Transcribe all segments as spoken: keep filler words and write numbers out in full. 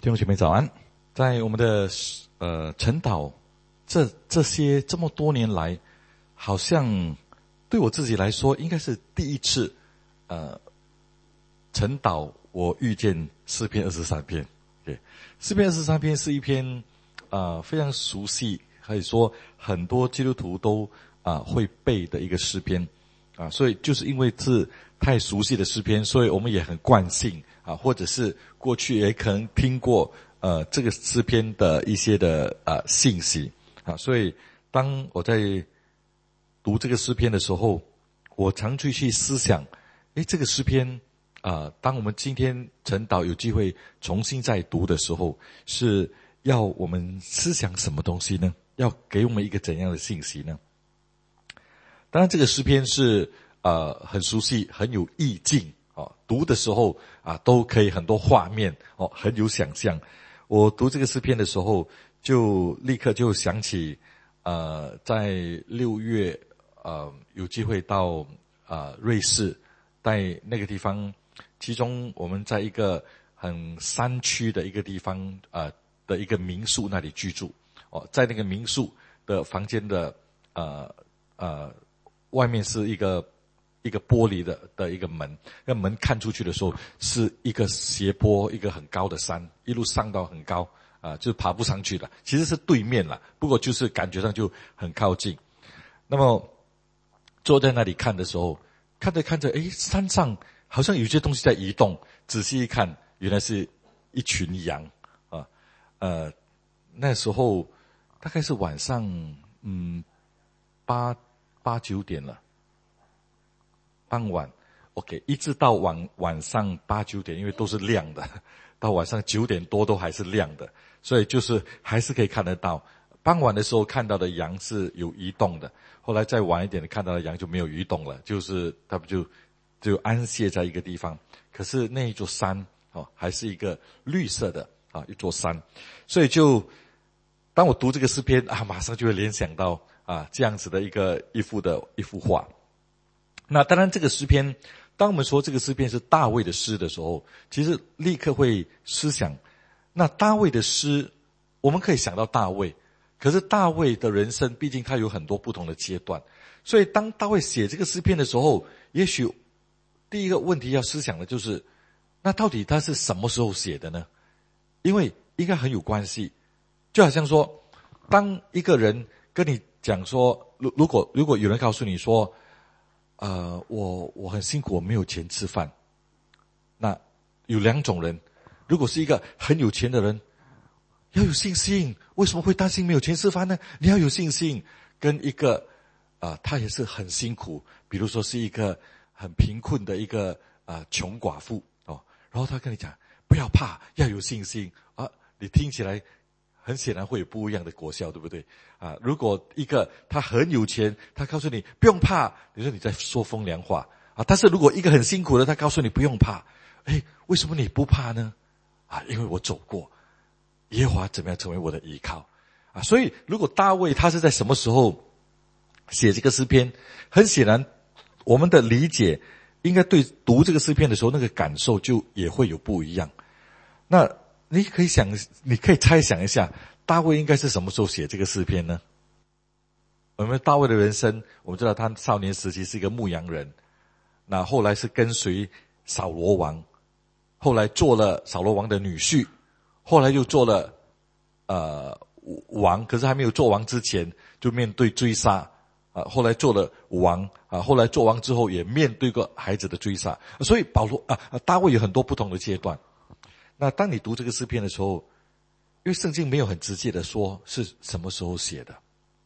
弟兄姐妹早安。在我们的呃晨祷这这些这么多年来，好像对我自己来说应该是第一次呃晨祷我遇见诗篇二十三篇。对，诗篇二十三篇是一篇呃非常熟悉，可以说很多基督徒都啊、呃、会背的一个诗篇啊，所以就是因为是太熟悉的诗篇，所以我们也很惯性啊，或者是过去也可能听过呃这个诗篇的一些的呃信息啊，所以当我在读这个诗篇的时候，我常去去思想，诶，这个诗篇啊、呃，当我们今天晨祷有机会重新再读的时候，是要我们思想什么东西呢？要给我们一个怎样的信息呢？当然，这个诗篇是呃很熟悉，很有意境哦。读的时候啊，都可以很多画面哦，很有想象。我读这个诗篇的时候，就立刻就想起呃，在六月呃有机会到呃瑞士，在那个地方，其中我们在一个很山区的一个地方呃的一个民宿那里居住哦，在那个民宿的房间的呃呃。外面是一个一个玻璃的的一个门，那门看出去的时候是一个斜坡，一个很高的山，一路上到很高啊、呃，就爬不上去了。其实是对面了，不过就是感觉上就很靠近。那么坐在那里看的时候，看着看着，诶，山上好像有些东西在移动。仔细一看，原来是一群羊啊。呃，那时候大概是晚上，嗯，八。八九点了，傍晚 ，OK， 一直到晚晚上八九点，因为都是亮的，到晚上九点多都还是亮的，所以就是还是可以看得到。傍晚的时候看到的羊是有移动的，后来再晚一点看到的羊就没有移动了，就是他们就就安歇在一个地方。可是那一座山哦，还是一个绿色的啊一座山，所以就当我读这个诗篇啊，马上就会联想到。啊，这样子的一个一幅的一幅画。那当然，这个诗篇，当我们说这个诗篇是大卫的诗的时候，其实立刻会思想，那大卫的诗，我们可以想到大卫，可是大卫的人生，毕竟他有很多不同的阶段，所以当大卫写这个诗篇的时候，也许第一个问题要思想的就是，那到底他是什么时候写的呢？因为应该很有关系，就好像说，当一个人跟你讲说，如如果如果有人告诉你说，呃，我我很辛苦，我没有钱吃饭，那有两种人，如果是一个很有钱的人，要有信心，为什么会担心没有钱吃饭呢？你要有信心。跟一个啊、呃，他也是很辛苦，比如说是一个很贫困的一个啊、呃、穷寡妇哦，然后他跟你讲不要怕，要有信心啊，你听起来。很显然会有不一样的果效，对不对啊？如果一个他很有钱，他告诉你不用怕，你说你在说风凉话啊。但是如果一个很辛苦的，他告诉你不用怕，诶，为什么你不怕呢？啊，因为我走过，耶和华怎么样成为我的依靠啊？所以如果大卫他是在什么时候写这个诗篇，很显然我们的理解应该对读这个诗篇的时候那个感受就也会有不一样。那你可以想，你可以猜想一下，大卫应该是什么时候写这个诗篇呢？我们大卫的人生，我们知道他少年时期是一个牧羊人，那后来是跟随扫罗王，后来做了扫罗王的女婿，后来又做了呃王，可是还没有做王之前就面对追杀啊，后来做了王啊，后来做王之后也面对过孩子的追杀，所以保罗啊，大卫有很多不同的阶段。那当你读这个诗篇的时候，因为圣经没有很直接的说是什么时候写的。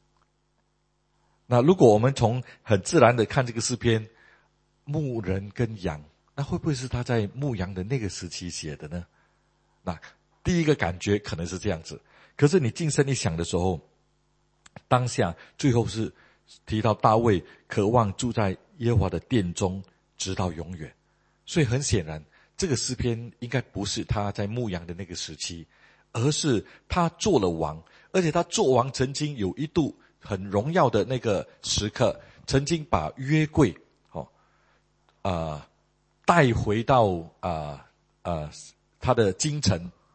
那如果我们从很自然的看这个诗篇，牧人跟羊，那会不会是他在牧羊的那个时期写的呢？那第一个感觉可能是这样子，可是你近身一想的时候，当下最后是提到大卫渴望住在耶和华的殿中直到永远，所以很显然这个诗篇应该不是他在牧羊的那个时期，而是他做了王，而且他做王曾经有一度很荣耀的那个时刻，曾经把约柜哦啊、呃、带回到啊啊、呃呃、他的京城，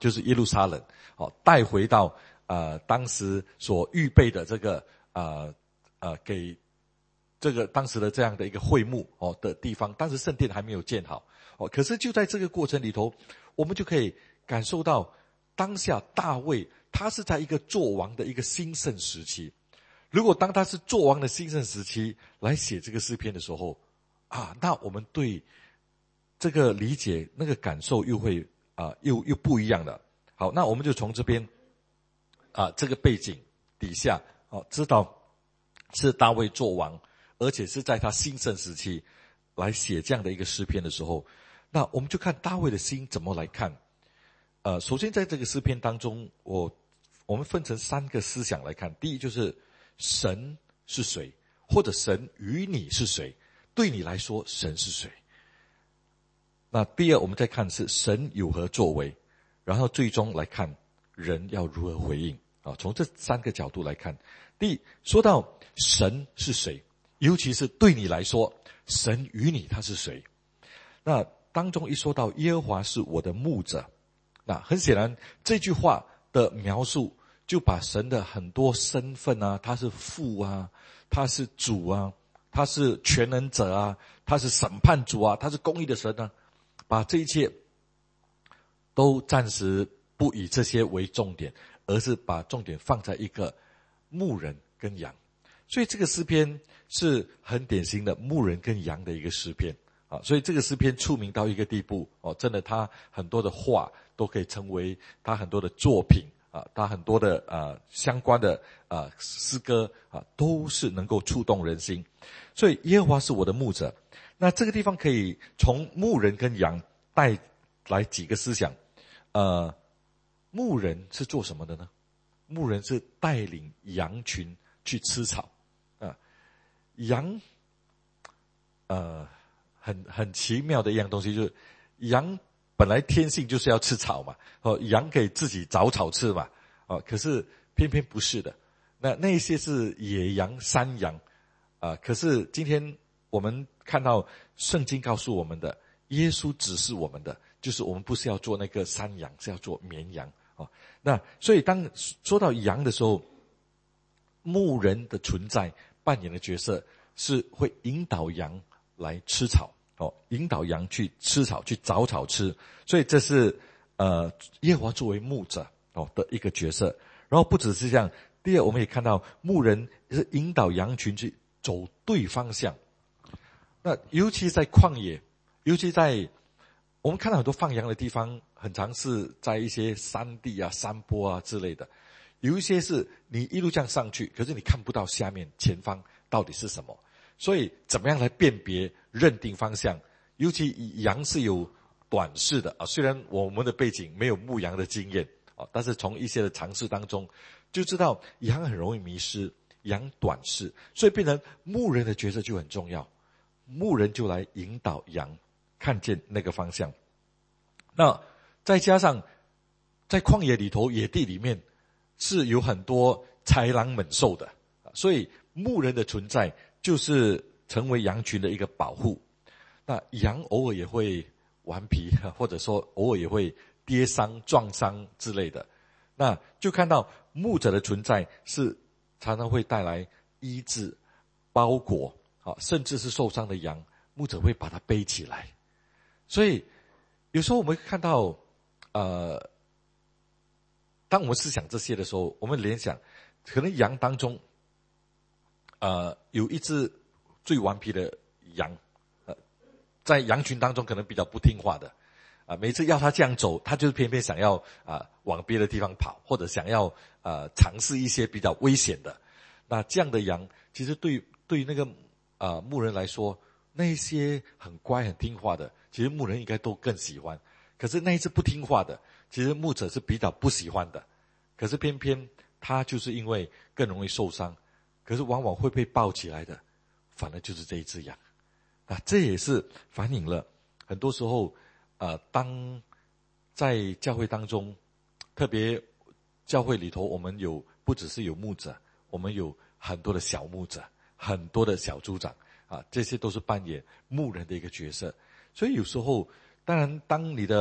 就是耶路撒冷，好，带回到呃当时所预备的这个呃呃给这个当时的这样的一个会幕哦的地方，当时圣殿还没有建好哦，可是就在这个过程里头，我们就可以感受到当下大卫他是在一个作王的一个兴盛时期。如果当他是作王的兴盛时期来写这个诗篇的时候啊，那我们对这个理解那个感受又会啊、呃、又又不一样了。好，那我们就从这边啊、呃、这个背景底下哦，知道是大卫作王，而且是在他兴盛时期来写这样的一个诗篇的时候，那我们就看大卫的心怎么来看。呃，首先在这个诗篇当中，我我们分成三个思想来看。第一就是神是谁，或者神与你是谁，对你来说神是谁。那第二我们再看是神有何作为，然后最终来看人要如何回应啊。从这三个角度来看，第一说到神是谁，尤其是对你来说神与你他是谁。那当中一说到耶和华是我的牧者，那很显然这句话的描述就把神的很多身份啊，他是父啊，他是主啊，他是全能者啊，他是审判主啊，他是公义的神啊，把这一切都暂时不以这些为重点，而是把重点放在一个牧人跟羊。所以这个诗篇是很典型的牧人跟羊的一个诗篇啊。所以这个诗篇出名到一个地步哦，真的他很多的话都可以成为他很多的作品啊，他很多的呃相关的呃诗歌啊，都是能够触动人心。所以耶和华是我的牧者，那这个地方可以从牧人跟羊带来几个思想。呃，牧人是做什么的呢？牧人是带领羊群去吃草啊。羊呃很很奇妙的一样东西，就是羊本来天性就是要吃草嘛，哦，羊可以自己找草吃嘛，哦，可是偏偏不是的。那那些是野羊、山羊啊，可是今天我们看到圣经告诉我们的，耶稣指示我们的，就是我们不是要做那个山羊，是要做绵羊哦。那所以当说到羊的时候，牧人的存在扮演的角色是会引导羊来吃草哦，引导羊去吃草，去找草吃。所以这是呃耶和华作为牧者哦的一个角色。然后不只是这样，第二我们也看到牧人是引导羊群去走对方向。那尤其在旷野，尤其在我们看到很多放羊的地方，很常是在一些山地啊、山坡啊之类的。有一些是你一路这样上去，可是你看不到下面前方到底是什么。所以怎么样来辨别认定方向？尤其羊是有短视的啊，虽然我们的背景没有牧羊的经验啊，但是从一些的尝试当中就知道羊很容易迷失，羊短视，所以变成牧人的角色就很重要。牧人就来引导羊看见那个方向。那再加上在旷野里头、野地里面是有很多豺狼猛兽的，所以牧人的存在就是成为羊群的一个保护。那羊偶尔也会顽皮，或者说偶尔也会跌伤、撞伤之类的，那就看到牧者的存在是常常会带来医治、包裹啊，甚至是受伤的羊，牧者会把它背起来。所以有时候我们会看到呃当我们思想这些的时候，我们联想可能羊当中呃有一只最顽皮的羊，呃在羊群当中可能比较不听话的啊，每次要他这样走，他就是偏偏想要啊往别的地方跑，或者想要呃尝试一些比较危险的。那这样的羊其实对对于那个啊牧人来说，那些很乖很听话的，其实牧人应该都更喜欢。可是那一只不听话的，其实牧者是比较不喜欢的。可是偏偏他就是因为更容易受伤，可是往往会被抱起来的反而就是这一只羊啊。这也是反映了很多时候呃，当在教会当中，特别教会里头，我们有不只是有牧者，我们有很多的小牧者，很多的小组长啊，这些都是扮演牧人的一个角色。所以有时候当然当你的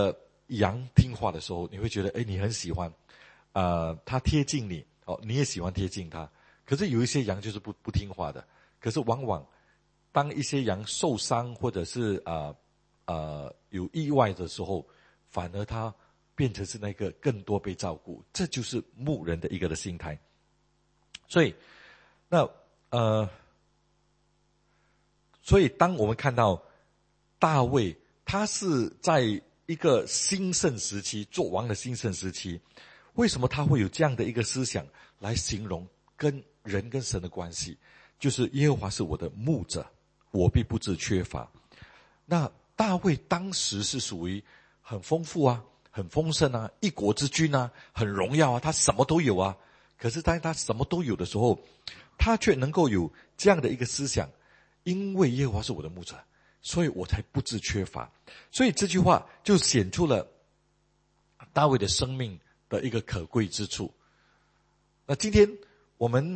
羊听话的时候，你会觉得哎，你很喜欢，呃，它贴近你，哦，你也喜欢贴近它。可是有一些羊就是不不听话的，可是往往当一些羊受伤或者是呃呃有意外的时候，反而它变成是那个更多被照顾，这就是牧人的一个的心态。所以，那呃，所以当我们看到大卫，他是在一个兴盛时期，做王的兴盛时期，为什么他会有这样的一个思想来形容跟人跟神的关系？就是耶和华是我的牧者，我必不致缺乏。那大卫当时是属于很丰富啊，很丰盛啊，一国之君啊，很荣耀啊，他什么都有啊。可是当他什么都有的时候，他却能够有这样的一个思想，因为耶和华是我的牧者，所以我才不致缺乏。所以这句话就显出了大卫的生命的一个可贵之处。那今天我们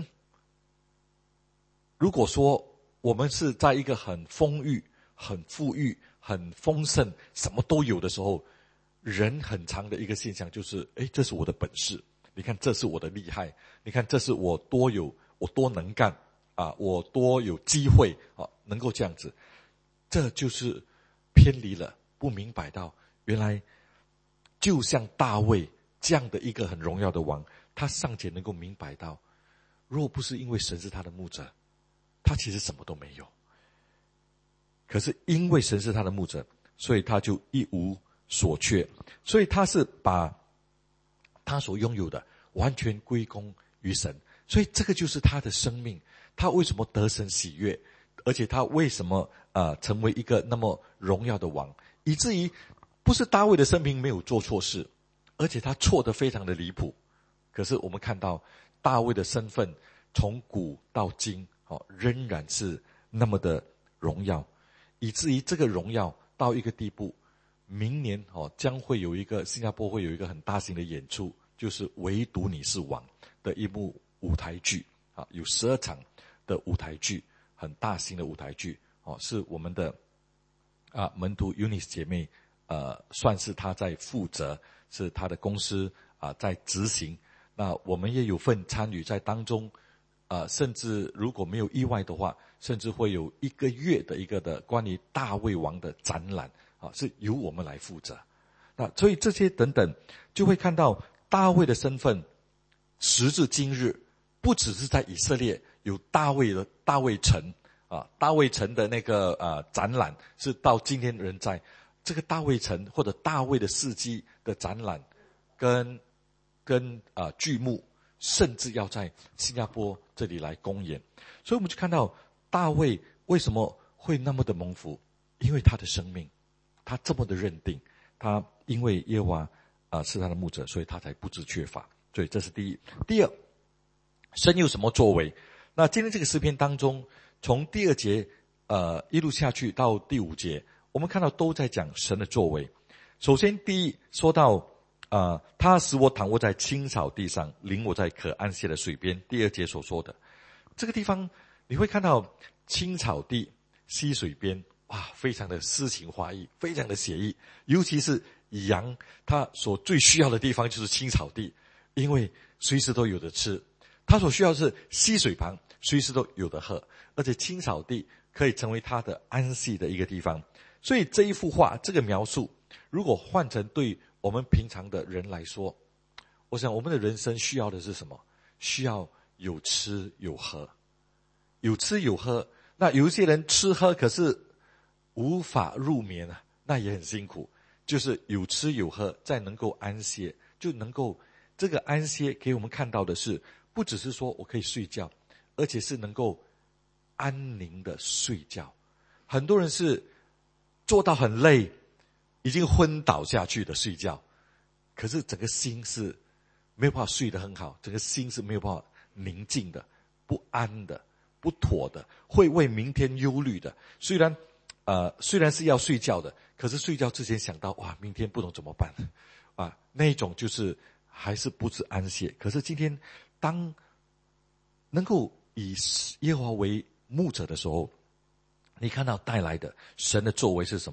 如果说我们是在一个很丰裕、很富裕、很丰盛，什么都有的时候，人很常的一个现象就是，诶，这是我的本事，你看这是我的厉害，你看这是我多有，我多能干啊，我多有机会啊，能够这样子。这就是偏离了，不明白到原来就像大卫这样的一个很荣耀的王，他尚且能够明白到，若不是因为神是他的牧者，他其实什么都没有。可是因为神是他的牧者，所以他就一无所缺，所以他是把他所拥有的完全归功于神。所以这个就是他的生命，他为什么得神喜悦，而且他为什么呃成为一个那么荣耀的王，以至于不是大卫的生命没有做错事，而且他错得非常的离谱。可是我们看到大卫的身份从古到今哦，仍然是那么的荣耀，以至于这个荣耀到一个地步，明年哦将会有一个新加坡会有一个很大型的演出，就是唯独你是王的一幕舞台剧啊，有十二场的舞台剧，很大型的舞台剧哦，是我们的啊门徒 Eunice 姐妹呃算是她在负责，是她的公司啊在执行。那我们也有份参与在当中，呃，甚至如果没有意外的话，甚至会有一个月的一个的关于大卫王的展览啊，是由我们来负责。那所以这些等等，就会看到大卫的身份，时至今日，不只是在以色列有大卫的大卫城啊，大卫城的那个呃展览，是到今天仍在这个大卫城或者大卫的事迹的展览，跟跟啊、呃、剧目，甚至要在新加坡这里来公演。所以我们就看到大卫为什么会那么的蒙福，因为他的生命，他这么的认定，他因为耶和华啊、呃、是他的牧者，所以他才不致缺乏。所以这是第一。第二，神有什么作为？那今天这个诗篇当中，从第二节呃一路下去到第五节，我们看到都在讲神的作为。首先第一说到呃，他使我躺卧在青草地上，领我在可安歇的水边。第二节所说的这个地方，你会看到青草地、溪水边，哇，非常的诗情画意，非常的写意。尤其是羊，它所最需要的地方就是青草地，因为随时都有的吃。它所需要的是溪水旁，随时都有的喝，而且青草地可以成为它的安息的一个地方。所以这一幅画，这个描述，如果换成对我们平常的人来说，我想我们的人生需要的是什么？需要有吃有喝，有吃有喝。那有一些人吃喝可是无法入眠啊，那也很辛苦。就是有吃有喝，再能够安歇，就能够这个安歇给我们看到的是，不只是说我可以睡觉，而且是能够安宁的睡觉。很多人是做到很累，已经昏倒下去的睡觉，可是整个心是没有办法睡得很好，整个心是没有办法宁静的，不安的，不妥的，会为明天忧虑的。虽然呃虽然是要睡觉的，可是睡觉之前想到哇明天不懂怎么办啊，那一种就是还是不知安歇。可是今天当能够以耶和华为牧者的时候，你看到带来的神的作为是什么？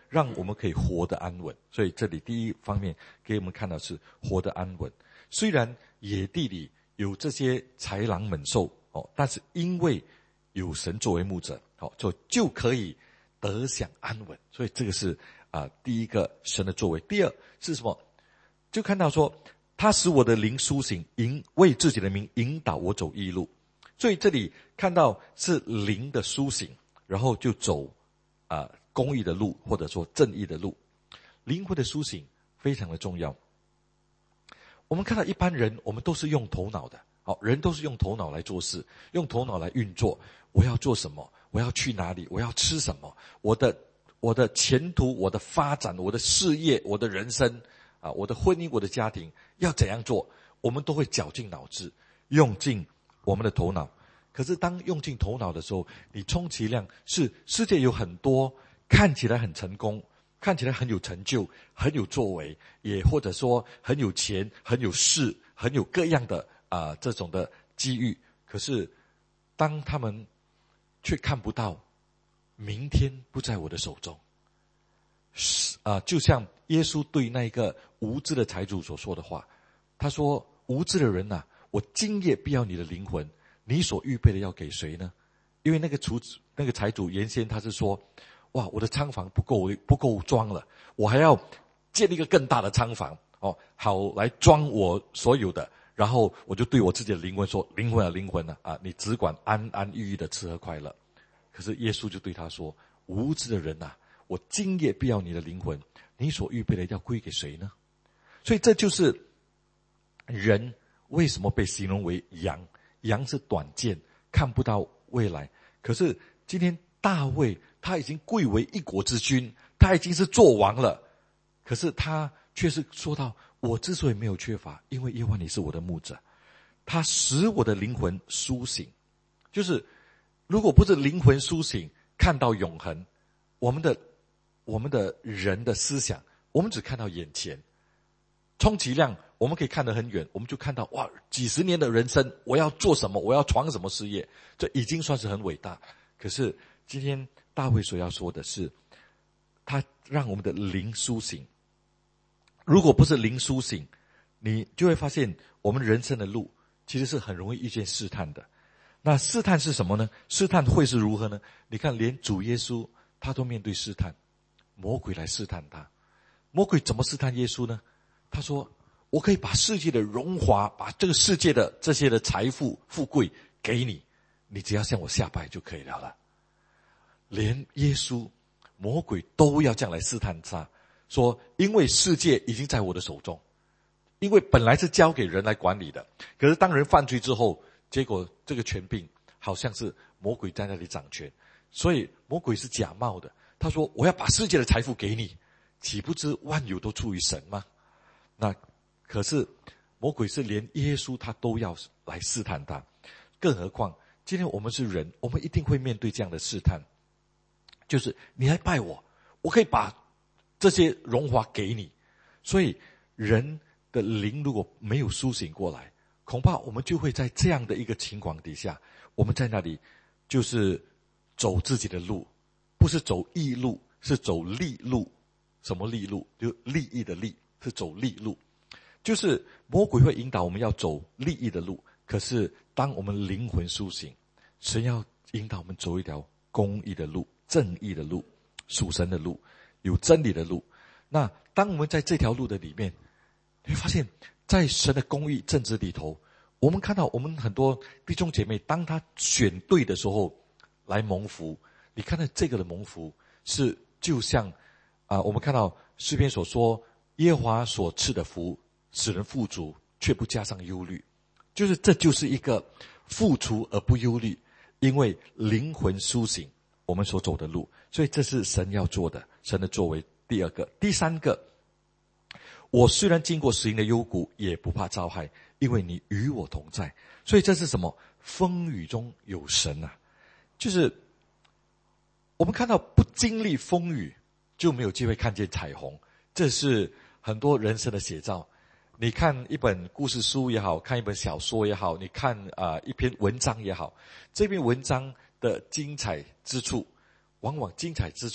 让我们可以活得安稳。所以这里第一方面给我们看到是活得安稳。虽然野地里有这些豺狼猛兽哦，但是因为有神作为牧者，好、哦，就就可以得享安稳。所以这个是啊、呃、第一个神的作为。第二是什么？就看到说，他使我的灵苏醒，引为自己的名引导我走义路。所以这里看到是灵的苏醒，然后就走啊、呃、公义的路，或者说正义的路。灵魂的苏醒非常的重要。我们看到一般人，我们都是用头脑的，好，人都是用头脑来做事，用头脑来运作。我要做什么？我要去哪里？我要吃什么？我的我的前途、我的发展、我的事业、我的人生啊，我的婚姻、我的家庭要怎样做？我们都会绞尽脑汁，用尽我们的头脑。可是当用尽头脑的时候，你充其量是世界有很多看起来很成功，看起来很有成就，很有作为，也或者说很有钱，很有势，很有各样的啊、呃、这种的机遇。可是当他们却看不到明天不在我的手中，啊、呃，就像耶稣对那个无知的财主所说的话，他说：“无知的人呐、啊，我今夜必要你的灵魂，你所预备的要给谁呢？”因为那个厨子那个财主原先他是说，哇，我的仓房不够不够装了，我还要建立一个更大的仓房哦，好来装我所有的。然后我就对我自己的灵魂说：“灵魂啊，灵魂啊，啊，你只管安安逸逸的吃喝快乐。”可是耶稣就对他说：“无知的人呐、啊，我今夜必要你的灵魂，你所预备的要归给谁呢？”所以这就是人为什么被形容为羊。羊是短见，看不到未来。可是今天大卫他已经贵为一国之君，他已经是做王了，可是他却是说到：“我之所以没有缺乏，因为耶和华你是我的牧者，他使我的灵魂苏醒。”就是如果不是灵魂苏醒，看到永恒，我们的我们的人的思想，我们只看到眼前，充其量我们可以看得很远，我们就看到哇，几十年的人生，我要做什么，我要闯什么事业，这已经算是很伟大。可是今天大卫所要说的是，他让我们的灵苏醒。如果不是灵苏醒，你就会发现我们人生的路其实是很容易遇见试探的。那试探是什么呢？试探会是如何呢？你看连主耶稣他都面对试探，魔鬼来试探他。魔鬼怎么试探耶稣呢？他说：“我可以把世界的荣华，把这个世界的这些的财富富贵给你，你只要向我下拜就可以了了。”连耶稣魔鬼都要这样来试探他，说因为世界已经在我的手中，因为本来是交给人来管理的，可是当人犯罪之后，结果这个权柄好像是魔鬼在那里掌权，所以魔鬼是假冒的。他说：“我要把世界的财富给你，岂不知万有都出于神吗？”那可是魔鬼是连耶稣他都要来试探他，更何况今天我们是人，我们一定会面对这样的试探，就是你来拜我，我可以把这些荣华给你。所以人的灵如果没有苏醒过来，恐怕我们就会在这样的一个情况底下，我们在那里就是走自己的路，不是走义路，是走利路。什么利路？就利益的利，是走利路。就是魔鬼会引导我们要走利益的路，可是当我们灵魂苏醒，神要引导我们走一条公义的路，正义的路，属神的路，有真理的路。那当我们在这条路的里面，你会发现在神的公义正直里头，我们看到我们很多弟兄姐妹，当他选对的时候来蒙福，你看到这个的蒙福是就像啊、呃，我们看到诗篇所说，耶和华所赐的福使人富足，却不加上忧虑。就是这就是一个富足而不忧虑，因为灵魂苏醒，我们所走的路。所以这是神要做的，神的作为。第二个，第三个，我虽然经过死荫的幽谷，也不怕遭害，因为你与我同在。所以这是什么？风雨中有神啊！就是我们看到不经历风雨，就没有机会看见彩虹。这是很多人生的写照。你看一本故事书也好，看一本小说也好，你看啊、呃、一篇文章也好，这篇文章的精彩之处，往往精彩之处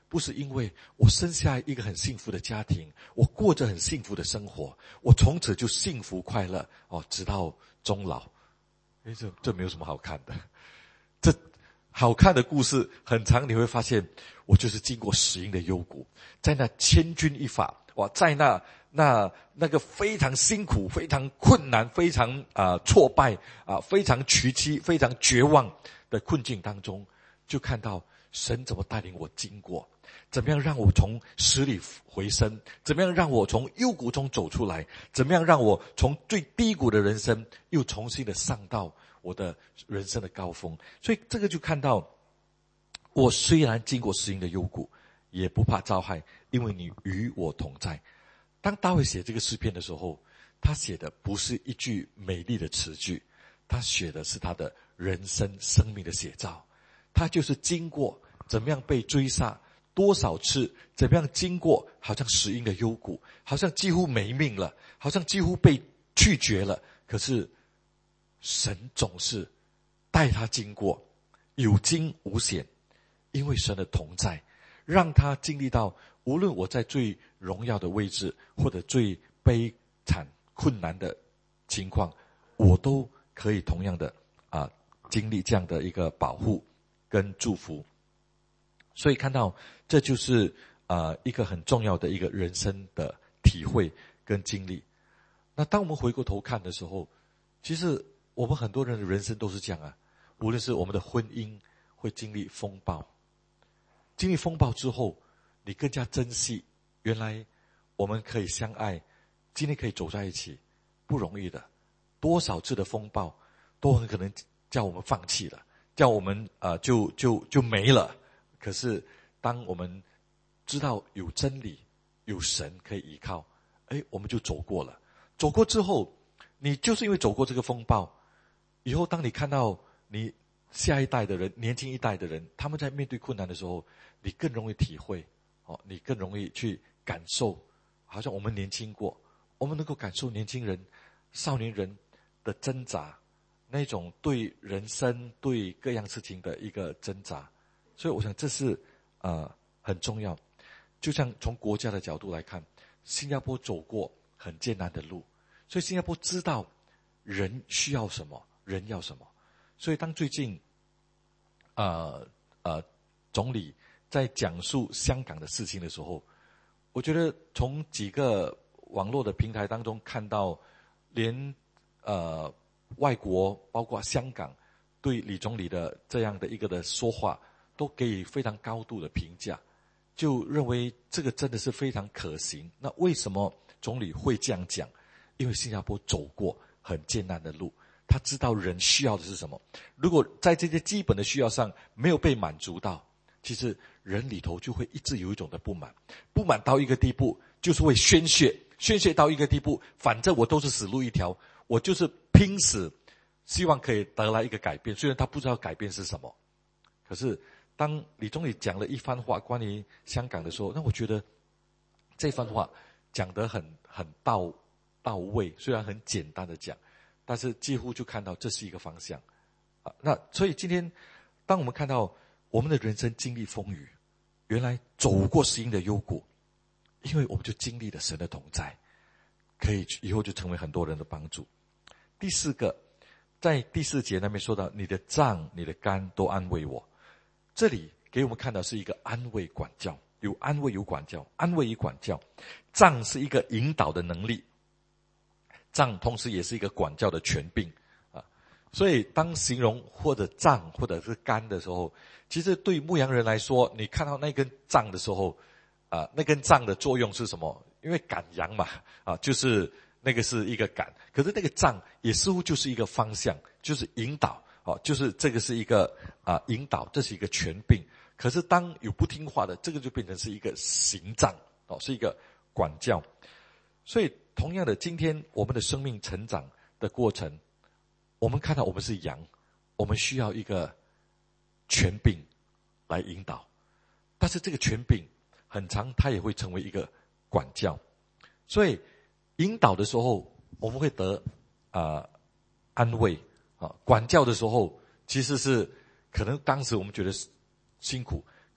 不是因为我生下一个很幸福的家庭，我过着很幸福的生活，我从此就幸福快乐哦，直到终老。诶，这这没有什么好看的。这好看的故事很长，你会发现我就是经过死荫的幽谷，在那千钧一发，哇，在那那那个非常辛苦、非常困难、非常啊、呃、挫败啊、呃、非常崎岖、非常绝望的困境当中，就看到神怎么带领我经过，怎么样让我从死里回生，怎么样让我从幽谷中走出来，怎么样让我从最低谷的人生又重新的上到我的人生的高峰。所以这个就看到，我虽然经过死荫的幽谷，也不怕遭害，因为你与我同在。当大卫写这个诗篇的时候，他写的不是一句美丽的词句，他写的是他的人生生命的写照。他就是经过怎么样被追杀多少次，怎么样经过好像死荫的幽谷，好像几乎没命了，好像几乎被拒绝了，可是神总是带他经过，有惊无险，因为神的同在，让他经历到无论我在最荣耀的位置，或者最悲惨困难的情况，我都可以同样的啊经历这样的一个保护跟祝福。所以看到这就是呃一个很重要的一个人生的体会跟经历。那当我们回过头看的时候，其实我们很多人的人生都是这样啊，无论是我们的婚姻会经历风暴，经历风暴之后，你更加珍惜原来我们可以相爱，今天可以走在一起，不容易的。多少次的风暴都很可能叫我们放弃了，叫我们呃就就就没了。可是当我们知道有真理有神可以依靠，诶，我们就走过了。走过之后，你就是因为走过这个风暴，以后当你看到你下一代的人，年轻一代的人，他们在面对困难的时候，你更容易体会哦，你更容易去感受，好像我们年轻过，我们能够感受年轻人少年人的挣扎，那种对人生对各样事情的一个挣扎。所以我想这是呃很重要。就像从国家的角度来看，新加坡走过很艰难的路，所以新加坡知道人需要什么，人要什么。所以当最近呃呃总理在讲述香港的事情的时候，我觉得从几个网络的平台当中看到，连呃外国包括香港对李总理的这样的一个的说话都给予非常高度的评价，就认为这个真的是非常可行。那为什么总理会这样讲？因为新加坡走过很艰难的路，他知道人需要的是什么。如果在这些基本的需要上没有被满足到，其实人里头就会一直有一种的不满，不满到一个地步就是会宣泄，宣泄到一个地步，反正我都是死路一条，我就是拼死希望可以得来一个改变，虽然他不知道改变是什么。可是当李总理讲了一番话关于香港的时候，那我觉得这番话讲得很很到到位，虽然很简单的讲，但是几乎就看到这是一个方向啊。那所以今天当我们看到我们的人生经历风雨，原来走过死荫的幽谷，因为我们就经历了神的同在，可以以后就成为很多人的帮助。第四个，在第四节那边说到，你的杖你的竿都安慰我。这里给我们看到是一个安慰管教，有安慰有管教，安慰与管教。杖是一个引导的能力，杖同时也是一个管教的权柄啊。所以当形容或者杖或者是竿的时候，其实对牧羊人来说，你看到那根杖的时候啊，那根杖的作用是什么？因为赶羊嘛啊，就是那个是一个赶，可是那个杖也似乎就是一个方向，就是引导。哦，就是这个是一个啊、呃、引导，这是一个权柄。可是当有不听话的，这个就变成是一个刑杖，哦，是一个管教。所以同样的，今天我们的生命成长的过程，我们看到我们是羊，我们需要一个权柄来引导，但是这个权柄很长，它也会成为一个管教。所以引导的时候，我们会得啊、呃、安慰。啊，管教的时候其实是可能当时我们觉得辛苦，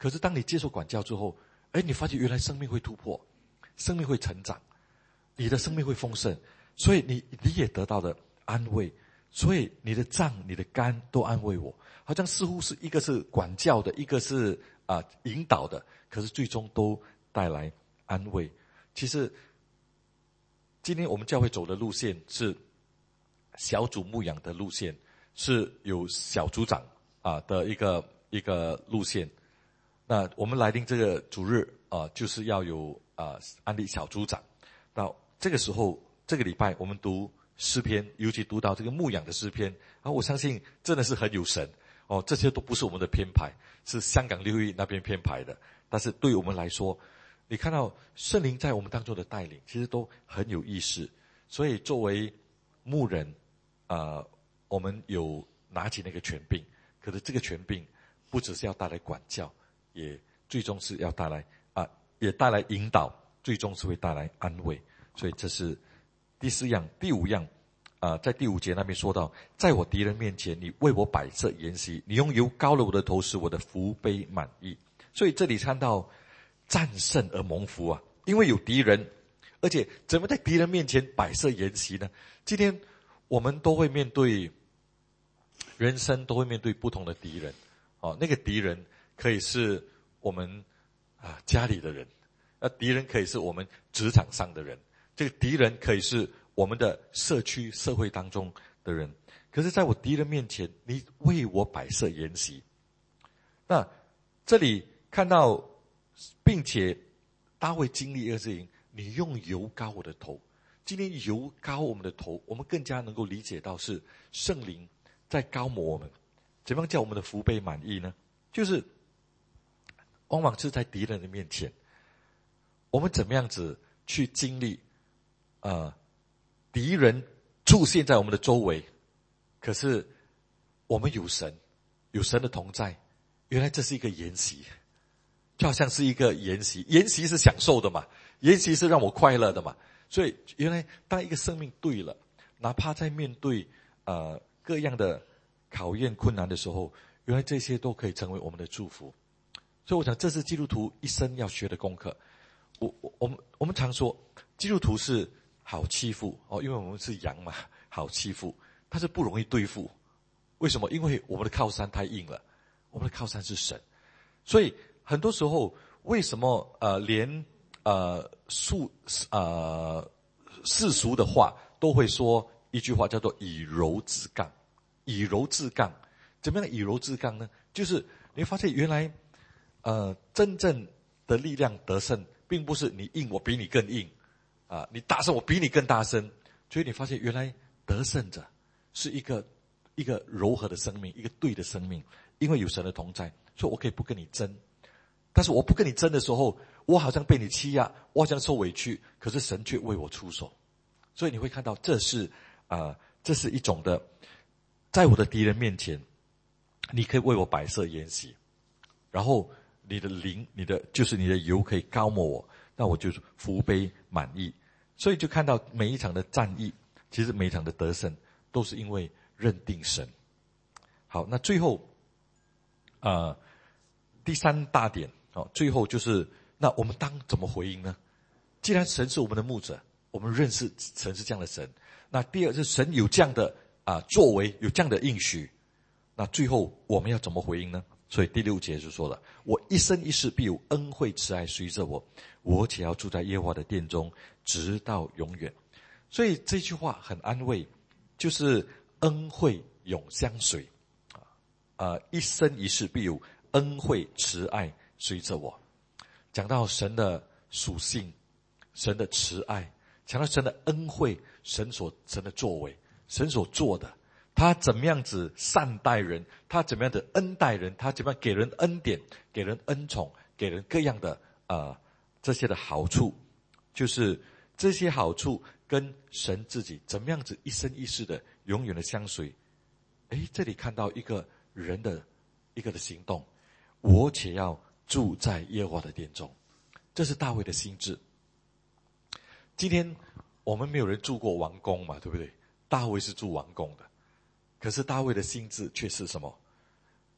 可是当你接受管教之后，哎，你发现原来生命会突破，生命会成长，你的生命会丰盛，所以你你也得到了安慰，所以你的脏你的肝都安慰我，好像似乎是一个是管教的，一个是啊、呃、引导的，可是最终都带来安慰。其实今天我们教会走的路线是小组牧养的路线，是有小组长啊的一个一个路线。那我们来临这个主日啊，就是要有啊安利小组长。到这个时候，这个礼拜我们读诗篇，尤其读到这个牧养的诗篇，啊，我相信真的是很有神哦。这些都不是我们的编排，是香港六一那边编排的。但是对我们来说，你看到圣灵在我们当中的带领，其实都很有意思。所以作为牧人，呃，我们有拿起那个权柄，可是这个权柄不只是要带来管教，也最终是要带来啊、呃，也带来引导，最终是会带来安慰。所以这是第四样。第五样啊、呃，在第五节那边说到，在我敌人面前，你为我摆设筵席，你用油膏了我的头，使我的福杯满溢。所以这里看到战胜而蒙福啊，因为有敌人，而且怎么在敌人面前摆设筵席呢？今天我们都会面对人生，都会面对不同的敌人哦。那个敌人可以是我们啊家里的人，那敌人可以是我们职场上的人，这个敌人可以是我们的社区社会当中的人。可是在我敌人面前，你为我摆设筵席。那这里看到，并且大卫经历一个事情，你用油膏我的头。今天油膏我们的头，我们更加能够理解到是圣灵在膏抹我们，怎么样叫我们的福杯满溢呢？就是往往是在敌人的面前，我们怎么样子去经历呃敌人出现在我们的周围，可是我们有神，有神的同在，原来这是一个筵席，就好像是一个筵席，筵席是享受的嘛，筵席是让我快乐的嘛。所以原来当一个生命对了，哪怕在面对呃各样的考验困难的时候，原来这些都可以成为我们的祝福。所以我想这是基督徒一生要学的功课。我我我们我们常说基督徒是好欺负哦，因为我们是羊嘛，好欺负，但是不容易对付。为什么？因为我们的靠山太硬了，我们的靠山是神。所以很多时候为什么呃连呃世呃世俗的话都会说一句话叫做以柔制刚。以柔制刚，怎么样的以柔制刚呢？就是你会发现原来呃真正的力量得胜，并不是你硬我比你更硬啊、呃，你大声我比你更大声。所以你发现原来得胜者是一个一个柔和的生命，一个对的生命，因为有神的同在，所以我可以不跟你争。但是我不跟你争的时候，我好像被你欺压，我好像受委屈，可是神却为我出手。所以你会看到这是啊、呃，这是一种的，在我的敌人面前，你可以为我摆设筵席，然后你的灵，你的就是你的油可以膏抹我，那我就是福杯满溢。所以就看到每一场的战役，其实每一场的得胜都是因为认定神。好，那最后呃第三大点哦，最后就是那我们当怎么回应呢？既然神是我们的牧者，我们认识神是这样的神，那第二是神有这样的啊作为，有这样的应许，那最后我们要怎么回应呢？所以第六节就说了，我一生一世必有恩惠慈爱随着我，我且要住在耶和华的殿中直到永远。所以这句话很安慰，就是恩惠永相随啊、呃，一生一世必有恩惠慈爱随着我。讲到神的属性，神的慈爱，讲到神的恩惠，神所神的作为，神所做的，他怎么样子善待人，他怎么样的恩待人，他怎么样给人恩典，给人恩宠，给人各样的呃这些的好处，就是这些好处跟神自己怎么样子一生一世的永远的相随。诶，这里看到一个人的一个的行动，我且要住在耶和华的殿中，这是大卫的心志。今天我们没有人住过王宫嘛，对不对？大卫是住王宫的，可是大卫的心志却是什么？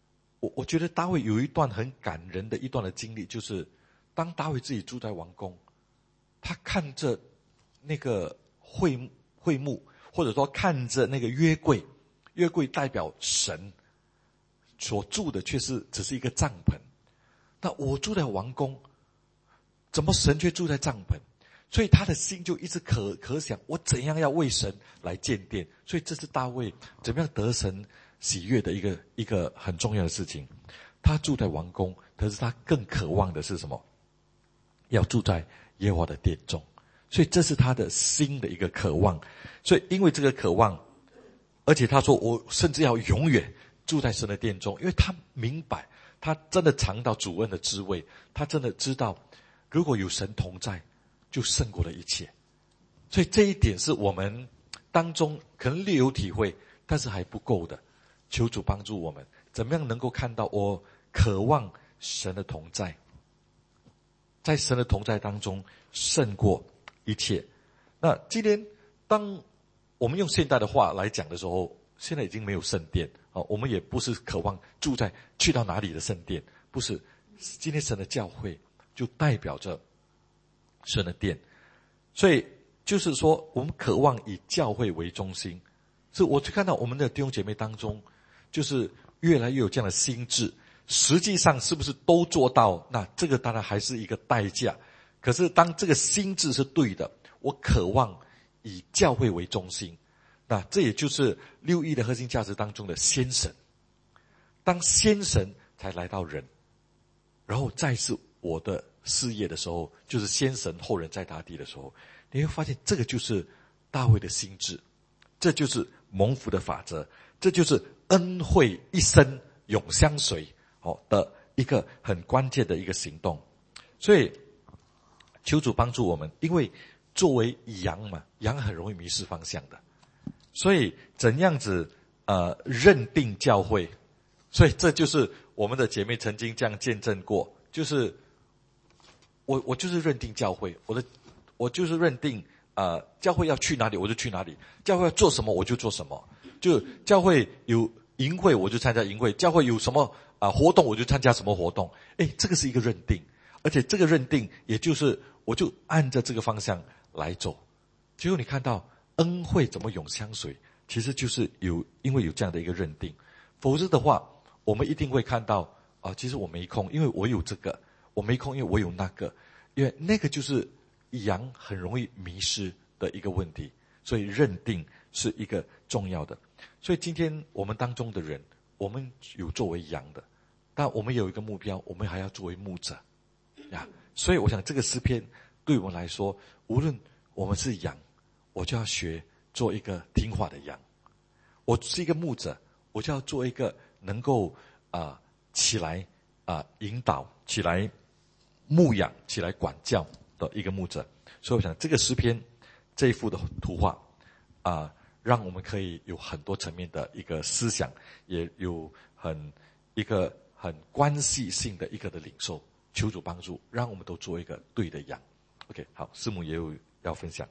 我我觉得大卫有一段很感人的一段的经历，就是当大卫自己住在王宫，他看着那个会会幕，或者说看着那个约柜，约柜代表神所住的却是只是一个帐篷。那我住在王宫，怎么神却住在帐篷？所以他的心就一直可可想，我怎样要为神来建殿。所以这是大卫怎么样得神喜悦的一个一个很重要的事情。他住在王宫，可是他更渴望的是什么？要住在耶和华的殿中。所以这是他的心的一个渴望。所以因为这个渴望，而且他说我甚至要永远住在神的殿中，因为他明白，他真的尝到主恩的滋味，他真的知道如果有神同在，就胜过了一切。所以这一点是我们当中可能略有体会，但是还不够的。求主帮助我们，怎么样能够看到我渴望神的同在，在神的同在当中胜过一切。那今天当我们用现代的话来讲的时候，现在已经没有圣殿，我们也不是渴望住在去到哪里的圣殿，不是。今天神的教会就代表着神的殿，所以就是说我们渴望以教会为中心。所以我就看到我们的弟兄姐妹当中，就是越来越有这样的心智。实际上是不是都做到？那这个当然还是一个代价。可是当这个心智是对的，我渴望以教会为中心，那这也就是六艺的核心价值当中的先神。当先神才来到人，然后再是我的事业的时候，就是先神后人在大地的时候，你会发现这个就是大卫的心智，这就是蒙福的法则，这就是恩惠一生永相随的一个很关键的一个行动。所以求主帮助我们，因为作为羊嘛，羊很容易迷失方向的，所以怎样子呃认定教会。所以这就是我们的姐妹曾经这样见证过，就是我我就是认定教会，我的我就是认定呃教会要去哪里我就去哪里，教会要做什么我就做什么，就教会有营会我就参加营会，教会有什么啊、呃、活动我就参加什么活动。诶，这个是一个认定，而且这个认定也就是我就按着这个方向来走。结果你看到恩惠怎么永相随，其实就是有因为有这样的一个认定。否则的话，我们一定会看到啊、呃，其实我没空，因为我有这个，我没空，因为我有那个，因为那个就是羊很容易迷失的一个问题。所以认定是一个重要的。所以今天我们当中的人，我们有作为羊的，但我们有一个目标，我们还要作为牧者呀。所以我想这个诗篇对我们来说，无论我们是羊，我就要学做一个听话的羊；我是一个牧者，我就要做一个能够啊、呃、起来啊、呃、引导起来牧养起来管教的一个牧者。所以我想这个诗篇这一幅的图画啊、呃，让我们可以有很多层面的一个思想，也有很一个很关系性的一个的领受。求主帮助，让我们都做一个对的羊。OK， 好，师母也有要分享。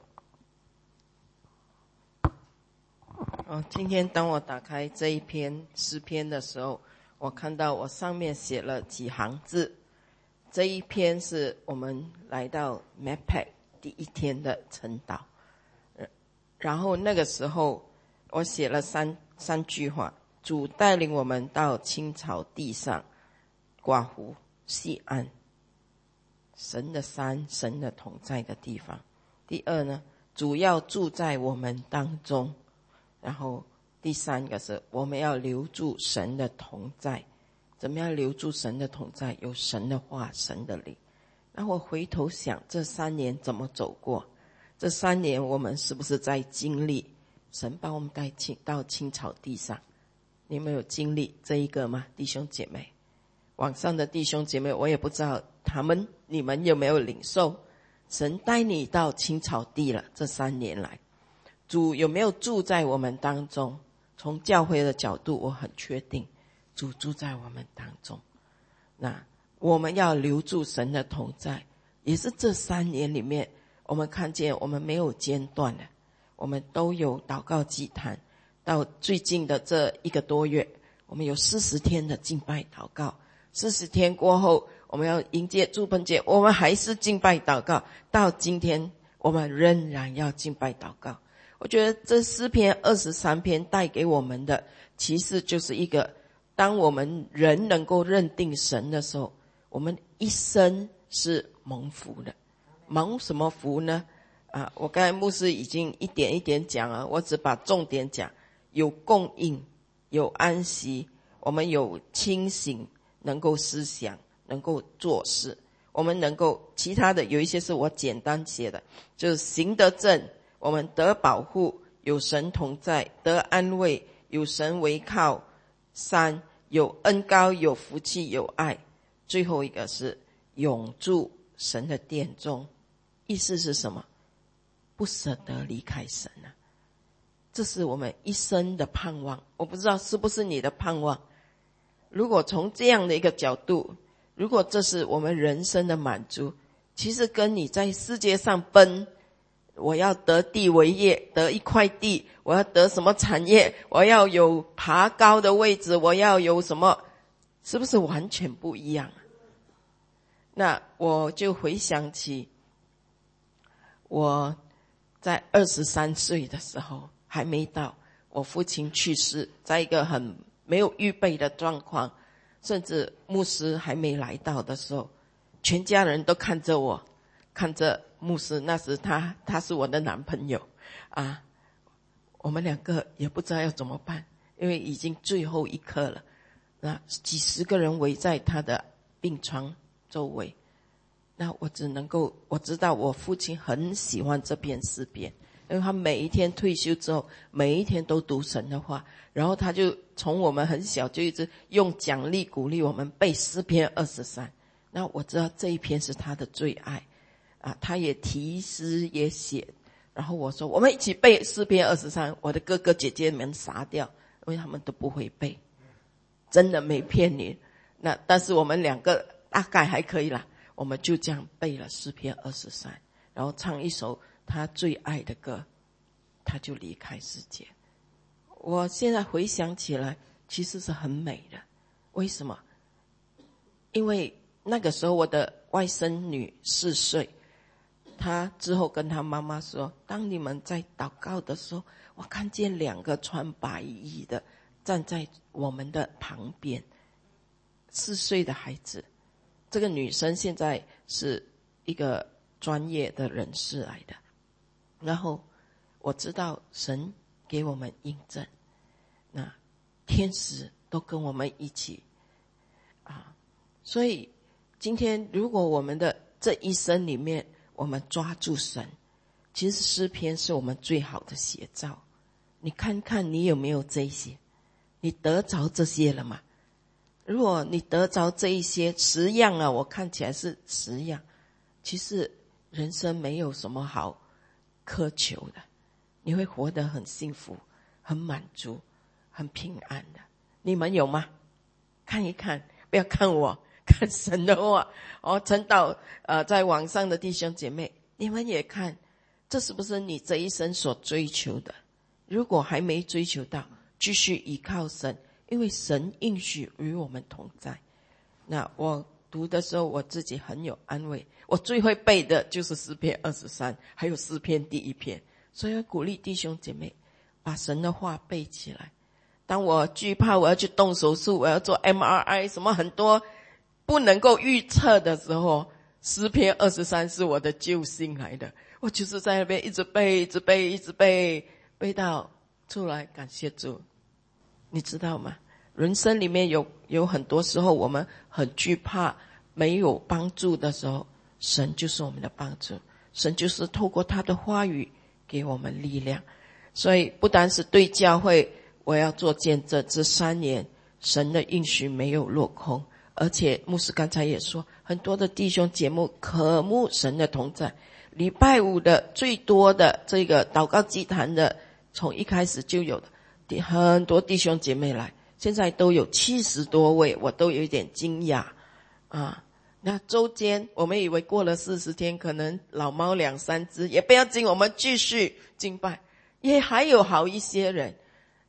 哦，今天当我打开这一篇诗篇的时候，我看到我上面写了几行字。这一篇是我们来到 M A P A C 第一天的晨祷，然后那个时候我写了三三句话：主带领我们到青草地上，寡湖西安，神的山，神的同在的地方。第二呢，主要住在我们当中。然后第三个是我们要留住神的同在。怎么样留住神的同在？有神的话，神的灵。然后我回头想，这三年怎么走过？这三年我们是不是在经历神把我们带到青草地上？你们有经历这一个吗？弟兄姐妹，网上的弟兄姐妹，我也不知道他们你们有没有领受神带你到青草地了。这三年来主有没有住在我们当中？从教会的角度，我很确定主住在我们当中。那我们要留住神的同在，也是这三年里面我们看见我们没有间断的，我们都有祷告祭坛。到最近的这一个多月，我我们有四十天的敬拜祷告，四十天过后我们要迎接住棚节，我们还是敬拜祷告，到今天我们仍然要敬拜祷告。我觉得这诗篇二十三篇带给我们的其实就是一个，当我们人能够认定神的时候，我们一生是蒙福的。蒙什么福呢？啊，我刚才牧师已经一点一点讲了，我只把重点讲。有供应，有安息，我们有清醒，能够思想，能够做事，我们能够其他的有一些是我简单写的，就是行得正，我们得保护，有神同在，得安慰，有神为靠。三，有恩膏，有福气，有爱。最后一个是永住神的殿中。意思是什么？不舍得离开神啊，这是我们一生的盼望。我不知道是不是你的盼望。如果从这样的一个角度，如果这是我们人生的满足，其实跟你在世界上奔，我要得地为业，得一块地，我要得什么产业，我要有爬高的位置，我要有什么，是不是完全不一样？那我就回想起我在二十三岁的时候，还没到，我父亲去世，在一个很没有预备的状况，甚至牧师还没来到的时候，全家人都看着我，看着牧师。那时他他是我的男朋友啊，我们两个也不知道要怎么办，因为已经最后一刻了。那几十个人围在他的病床周围，那我只能够，我知道我父亲很喜欢这篇诗篇，因为他每一天退休之后，每一天都读神的话，然后他就从我们很小就一直用奖励鼓励我们背诗篇二十三。那我知道这一篇是他的最爱啊，他也题诗也写。然后我说我们一起背诗篇二十三，我的哥哥姐姐们傻掉，因为他们都不会背，真的没骗你。那但是我们两个大概还可以啦，我们就这样背了诗篇二十三，然后唱一首他最爱的歌，他就离开世界。我现在回想起来其实是很美的。为什么？因为那个时候我的外甥女四岁，她之后跟她妈妈说，当你们在祷告的时候，我看见两个穿白衣的站在我们的旁边。四岁的孩子，这个女生现在是一个专业的人士来的。然后我知道神给我们印证，那天使都跟我们一起啊。所以今天如果我们的这一生里面我们抓住神，其实诗篇是我们最好的写照。你看看你有没有这些，你得着这些了吗？如果你得着这一些十样啊，我看起来是十样，其实人生没有什么好苛求的，你会活得很幸福，很满足，很平安的。你们有吗？看一看，不要看我，看神的话。哦，陈导呃，在网上的弟兄姐妹，你们也看，这是不是你这一生所追求的？如果还没追求到，继续依靠神，因为神应许与我们同在。那我读的时候我自己很有安慰，我最会背的就是诗篇二十三，还有诗篇第一篇。所以我鼓励弟兄姐妹把神的话背起来。当我惧怕我要去动手术，我要做 M R I 什么很多不能够预测的时候，诗篇二十三是我的救星来的。我就是在那边一直背一直背一直背，背到出来感谢主。你知道吗？人生里面有有很多时候我们很惧怕没有帮助的时候，神就是我们的帮助，神就是透过他的话语给我们力量。所以不单是对教会我要做见证，这三年神的应许没有落空，而且牧师刚才也说，很多的弟兄姐妹渴慕神的同在。礼拜五的最多的这个祷告祭坛的，从一开始就有的很多弟兄姐妹来，现在都有七十多位，我都有一点惊讶啊。那周间我们以为过了四十天可能老猫两三只，也不要紧，我们继续敬拜，也还有好一些人。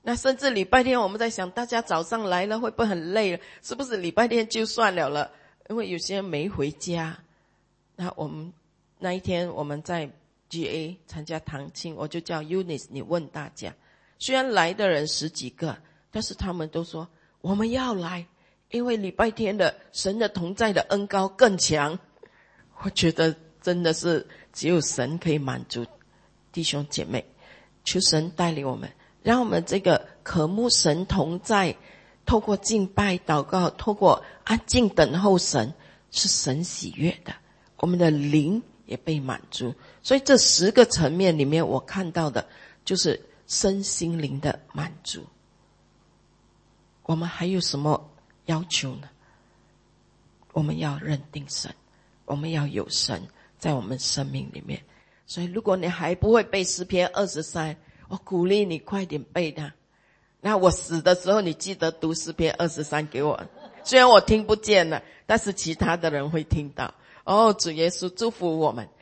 那甚至礼拜天我们在想，大家早上来了会不会很累了？是不是礼拜天就算了了？因为有些人没回家。那我们那一天我们在 G A 参加堂庆，我就叫 Eunice 你问大家，虽然来的人十几个，但是他们都说我们要来，因为礼拜天的神的同在的恩膏更强。我觉得真的是只有神可以满足弟兄姐妹，求神带领我们，让我们这个渴慕神同在，透过敬拜祷告，透过安静等候神，是神喜悦的，我们的灵也被满足。所以这十个层面里面，我看到的就是身心灵的满足。我们还有什么要求呢？我们要认定神，我们要有神在我们生命里面。所以如果你还不会背诗篇二十三，我鼓励你快点背它。那我死的时候，你记得读诗篇二十三给我。虽然我听不见了，但是其他的人会听到。哦，主耶稣祝福我们，